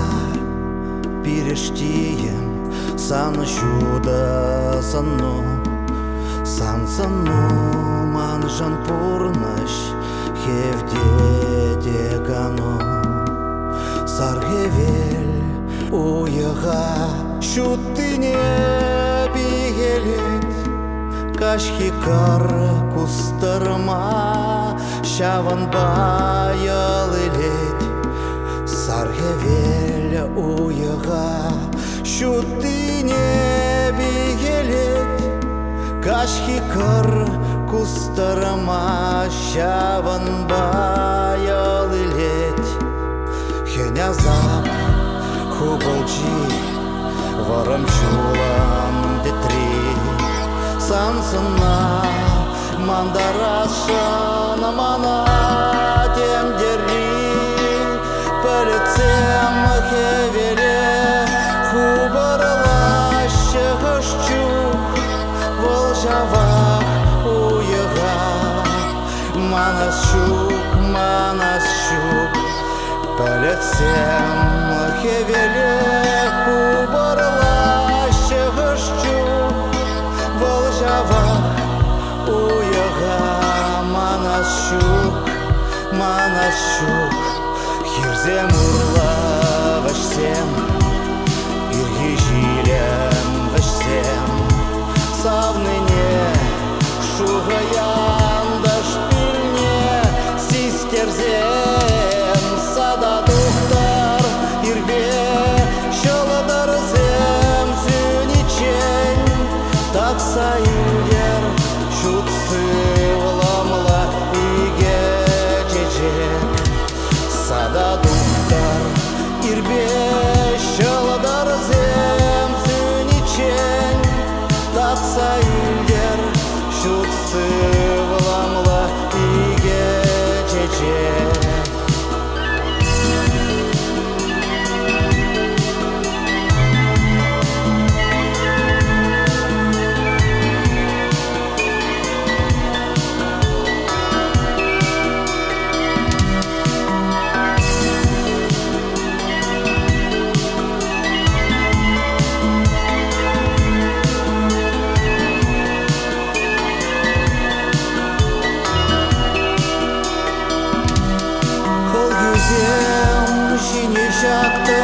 Пирештием сан чуда санну, сан санну манжан пурнаш хевде гану. Саргевель уяга шутыне бигелет, кашхи кар кустарма шаван баялылет. Саргевель уяга шутыне бигелет, кашхи кар кустарма шаван баялылет. Хенязап хубалчи варамчулан детри, сансына мандарашана мана темдери. Полицем хевеле хубарлаще гашчух, волжавах уяга манасчук, манасчук. Полицем хевеле хубарлаще гашчух, волжавах уяга манасчук, манасчук. Хирзем урла вашсем, иргижилем вашсем, савныне шугаян дашпильне систерзем. Сада тухтар ирбе шаладарзем сюничень, так сайдер шутсы вламла иге чечек. Сада тухтар ирбе шаладарзем сюничень, так сайдер шутсы вламла иге чечек. Жине жакты